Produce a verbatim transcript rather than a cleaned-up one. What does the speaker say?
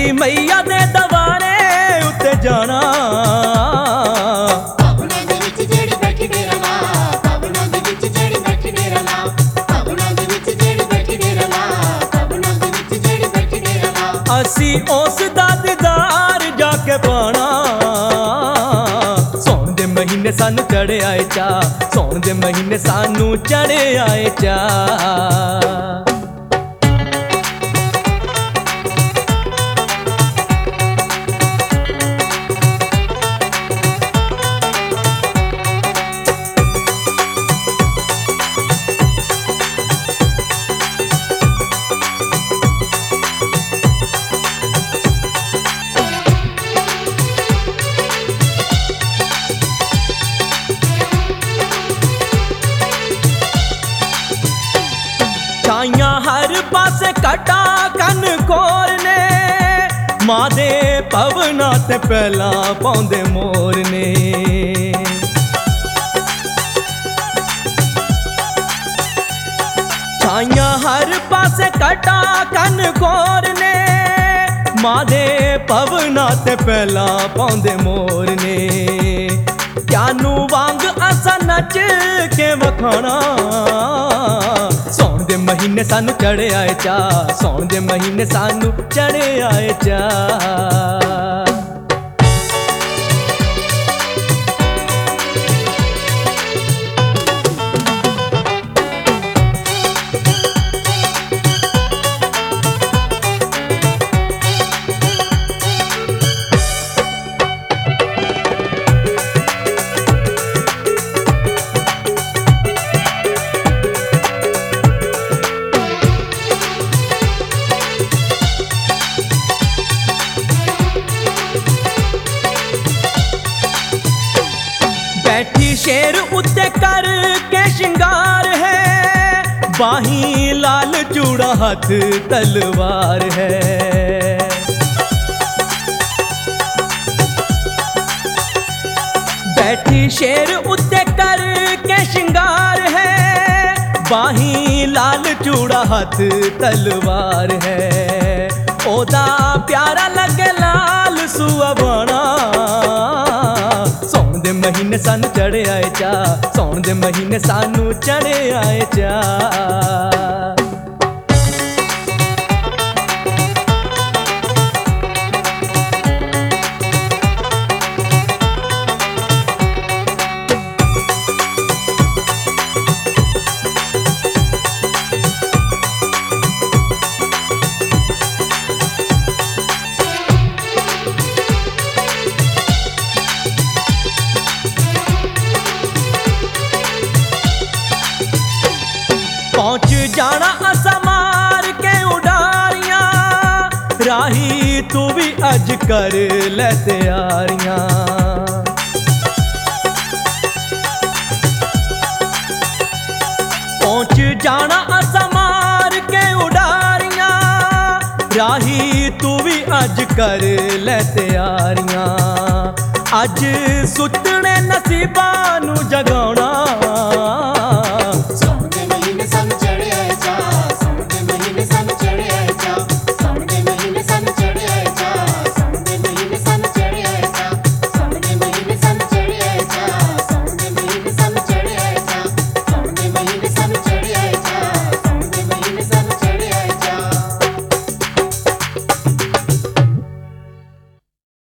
असी मैया दे दवारे उत्ते जाना। भवनां दे विच जेड़ी बैठी डेरा ला, भवनां दे विच जेड़ी बैठी डेरा ला, भवनां दे विच जेड़ी बैठी डेरा ला, भवनां दे विच जेड़ी बैठी डेरा ला। असी उस दा दीदार जाके पाना। सौण दे महीने सानू चढ़े आए चा, सौण दे महीने सानू चढ़े आए चा। छाइयां हर पासे कटा कन कोर ने, मां दे भवना ते पहला पाउंदे मोर ने। छाइयां हर पासे कटा कन कोर ने, मां दे भवना ते पहला पाउंदे मोर ने। क्यानू वांग असा नच के वखाना। सौण दे महीने सानू चढ़े आए चा, सौण दे महीने सानू चढ़े आए चा। बैठी शेर उत्ते कर के शिंगार है, बाही लाल चूड़ा हाथ तलवार है। बैठी शेर उत्ते कर के शिंगार है, बाही लाल चूड़ा हाथ तलवार है। ओदा प्यारा लगे लाल सुआ बाना। सौण दे महीने सानू चढ़े आए चा, सौण दे महीने सानू चढ़े आए चा। पहुंच जाना असा मार के उडारियां, राही तू भी अज कर ले तैयारियां। पहुंच जाना असा मार के उडारियां, राही तू भी अज कर ले तैयारियां। अज सुतने नसीबां नू जगाउणा।